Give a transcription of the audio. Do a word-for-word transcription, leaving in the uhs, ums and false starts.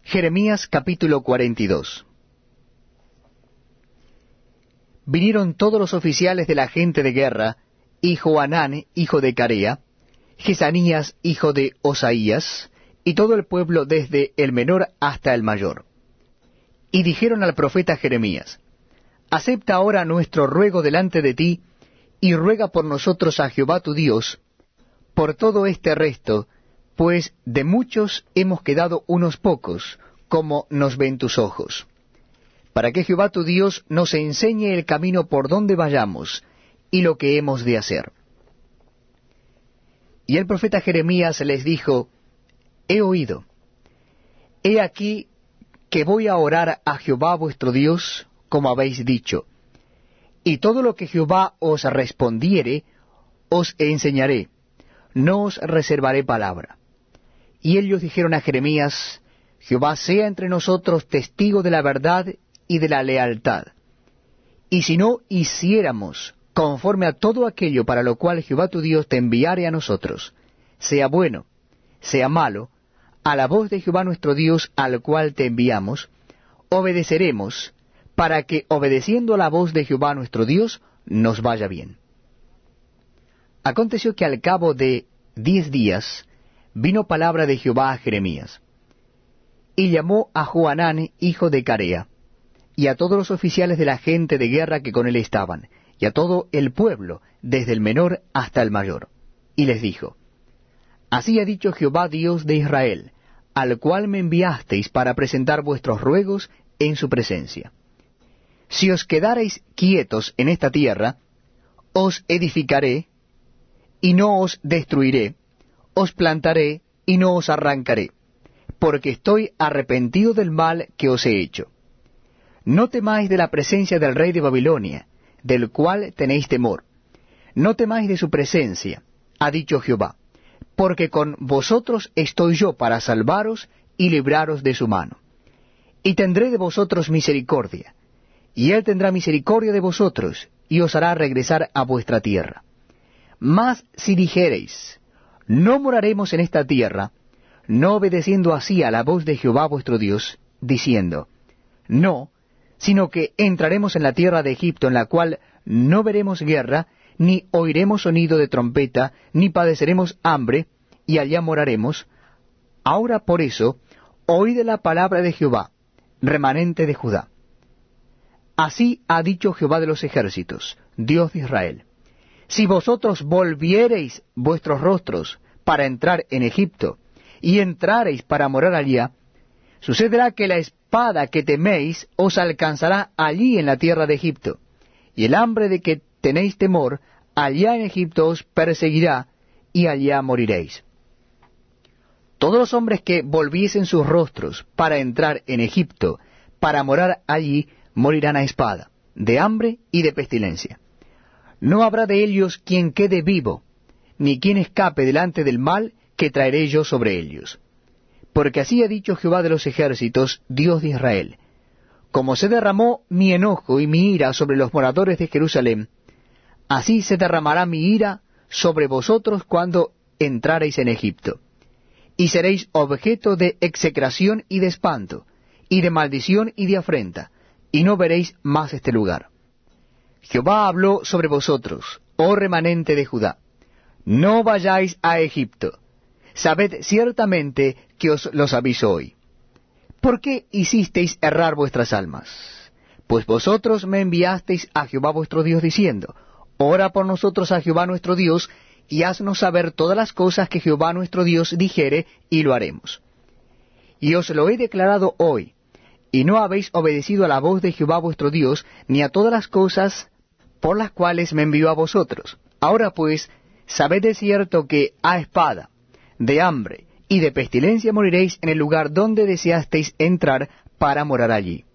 Jeremías capítulo cuarenta y dos. Vinieron todos los oficiales de la gente de guerra, y Johanán, hijo de Carea, Jesanías, hijo de Osaías, y todo el pueblo desde el menor hasta el mayor. Y dijeron al profeta Jeremías, acepta ahora nuestro ruego delante de ti, y ruega por nosotros a Jehová tu Dios, por todo este resto, pues de muchos hemos quedado unos pocos, como nos ven tus ojos. Para que Jehová tu Dios nos enseñe el camino por donde vayamos, y lo que hemos de hacer. Y el profeta Jeremías les dijo, he oído. He aquí que voy a orar a Jehová vuestro Dios, como habéis dicho. Y todo lo que Jehová os respondiere, os enseñaré, no os reservaré palabra. Y ellos dijeron a Jeremías, Jehová sea entre nosotros testigo de la verdad y de la lealtad. Y si no hiciéramos conforme a todo aquello para lo cual Jehová tu Dios te enviare a nosotros, sea bueno, sea malo, a la voz de Jehová nuestro Dios al cual te enviamos, obedeceremos, para que obedeciendo a la voz de Jehová nuestro Dios, nos vaya bien. Aconteció que al cabo de diez días vino palabra de Jehová a Jeremías. Y llamó a Johanán, hijo de Carea, y a todos los oficiales de la gente de guerra que con él estaban, y a todo el pueblo, desde el menor hasta el mayor. Y les dijo, así ha dicho Jehová Dios de Israel, al cual me enviasteis para presentar vuestros ruegos en su presencia. Si os quedareis quietos en esta tierra, os edificaré, y no os destruiré, os plantaré, y no os arrancaré, porque estoy arrepentido del mal que os he hecho. No temáis de la presencia del rey de Babilonia, del cual tenéis temor. No temáis de su presencia, ha dicho Jehová, porque con vosotros estoy yo para salvaros y libraros de su mano. Y tendré de vosotros misericordia, y él tendrá misericordia de vosotros, y os hará regresar a vuestra tierra. Mas si dijereis, no moraremos en esta tierra, no obedeciendo así a la voz de Jehová vuestro Dios, diciendo, no, sino que entraremos en la tierra de Egipto, en la cual no veremos guerra, ni oiremos sonido de trompeta, ni padeceremos hambre, y allá moraremos. Ahora por eso, oíd la palabra de Jehová, remanente de Judá. Así ha dicho Jehová de los ejércitos, Dios de Israel. Si vosotros volviereis vuestros rostros para entrar en Egipto, y entrareis para morar allá, sucederá que la espada que teméis os alcanzará allí en la tierra de Egipto, y el hambre de que tenéis temor, allá en Egipto os perseguirá, y allá moriréis. Todos los hombres que volviesen sus rostros para entrar en Egipto, para morar allí, morirán a espada, de hambre y de pestilencia. No habrá de ellos quien quede vivo, ni quien escape delante del mal que traeré yo sobre ellos. Porque así ha dicho Jehová de los ejércitos, Dios de Israel, como se derramó mi enojo y mi ira sobre los moradores de Jerusalén, así se derramará mi ira sobre vosotros cuando entrareis en Egipto. Y seréis objeto de execración y de espanto, y de maldición y de afrenta, y no veréis más este lugar. Jehová habló sobre vosotros, oh remanente de Judá, no vayáis a Egipto. Sabed ciertamente que os los aviso hoy. ¿Por qué hicisteis errar vuestras almas? Pues vosotros me enviasteis a Jehová vuestro Dios diciendo, ora por nosotros a Jehová nuestro Dios, y haznos saber todas las cosas que Jehová nuestro Dios dijere, y lo haremos. Y os lo he declarado hoy, y no habéis obedecido a la voz de Jehová vuestro Dios, ni a todas las cosas por las cuales me envió a vosotros. Ahora pues, sabed de cierto que a espada, de hambre y de pestilencia moriréis en el lugar donde deseasteis entrar para morar allí.